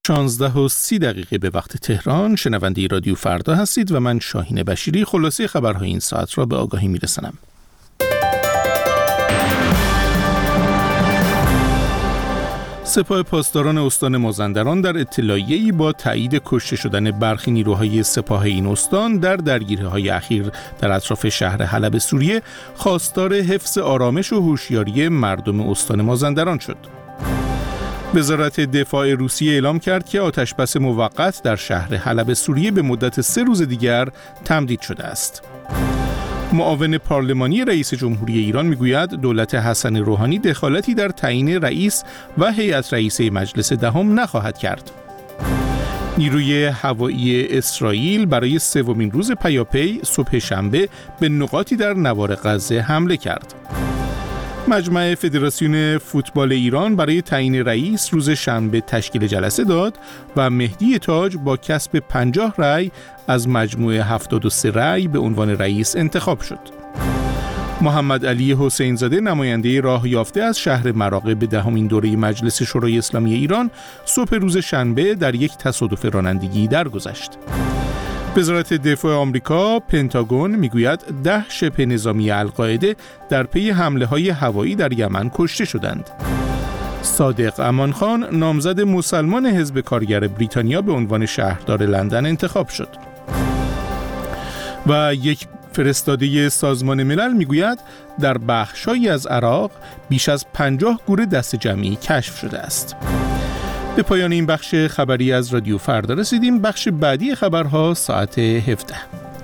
16:30 به وقت تهران. شنونده رادیو فردا هستید و من شاهین بشیری خلاصه خبرهای این ساعت را به آگاهی میرسانم. سپاه پاسداران استان مازندران در اطلاعیه‌ای با تایید کشته شدن برخی نیروهای سپاه این استان در درگیری‌های اخیر در اطراف شهر حلب سوریه خواستار حفظ آرامش و هوشیاری مردم استان مازندران شد. وزارت دفاع روسیه اعلام کرد که آتشبس موقت در شهر حلب سوریه به مدت 3 روز دیگر تمدید شده است. معاون پارلمانی رئیس جمهوری ایران میگوید دولت حسن روحانی دخالتی در تعیین رئیس و هیئت رئیسه مجلس دهم نخواهد کرد. نیروی هوایی اسرائیل برای 3مین روز پیاپی صبح شنبه به نقاطی در نوار غزه حمله کرد. مجمع فدراسیون فوتبال ایران برای تعیین رئیس روز شنبه تشکیل جلسه داد و مهدی تاج با کسب 50 رأی از مجموع 73 رأی به عنوان رئیس انتخاب شد. محمد علی حسین زاده نماینده راه یافته از شهر مراغه به 10مین دوره مجلس شورای اسلامی ایران صبح روز شنبه در یک تصادف رانندگی درگذشت. وزارت دفاع آمریکا پنتاگون میگوید 10 شبه نظامی القاعده در پی حمله‌های هوایی در یمن کشته شدند. صادق امانخان نامزد مسلمان حزب کارگر بریتانیا به عنوان شهردار لندن انتخاب شد. و یک فرستاده سازمان ملل میگوید در بخش‌هایی از عراق بیش از 50 گور دست جمعی کشف شده است. به پایان این بخش خبری از رادیو فردا رسیدیم. بخش بعدی خبرها ساعت 17.